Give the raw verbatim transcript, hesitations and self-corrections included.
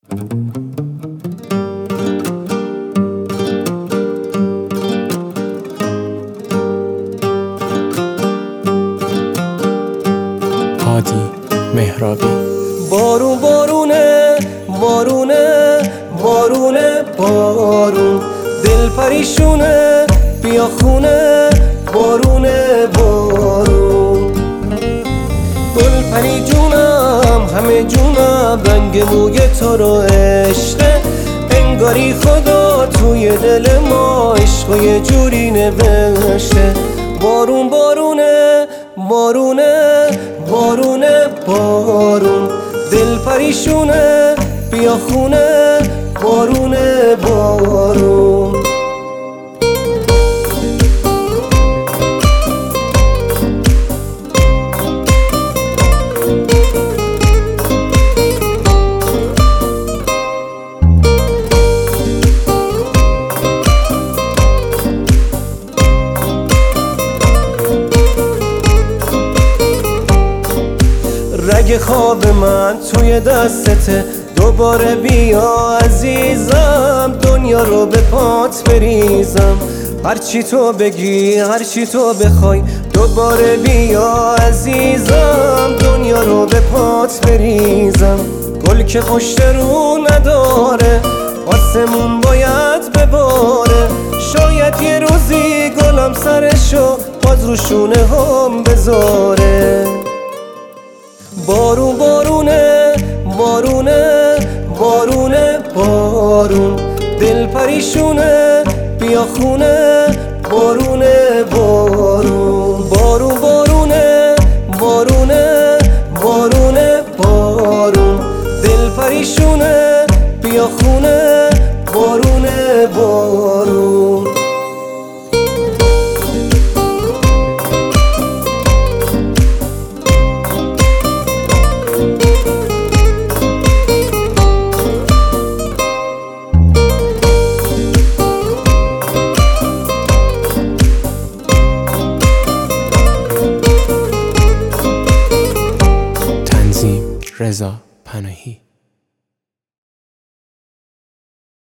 هادی مهرابی. بارون بارونه بارونه بارونه بارون، دل پریشونه بیا خونه بارونه بارون. گل پری جونم همه جونم، رنگ موی تو رو عشقه، انگاری خدا توی دل ما عشق یه جوری نوشته. بارون بارونه بارونه بارونه بارون، دل پریشونه بیا خونه بارونه بارون. رگ خواب من توی دستته، دوباره بیا عزیزم، دنیا رو به پات بریزم. هرچی تو بگی هرچی تو بخوای، دوباره بیا عزیزم، دنیا رو به پات بریزم. گل که پشت رو نداره آسمون باید بباره، شاید یه روزی گلم سرشو باز رو شونه هم بذاره. بارون بارونه بارونه بارونه بارون، دل پریشونه بیا خونه بارونه بارون. بارون بارونه بارونه بارونه بارون، دل پریشونه بیا خونه بارونه بارون. رضا پناهی.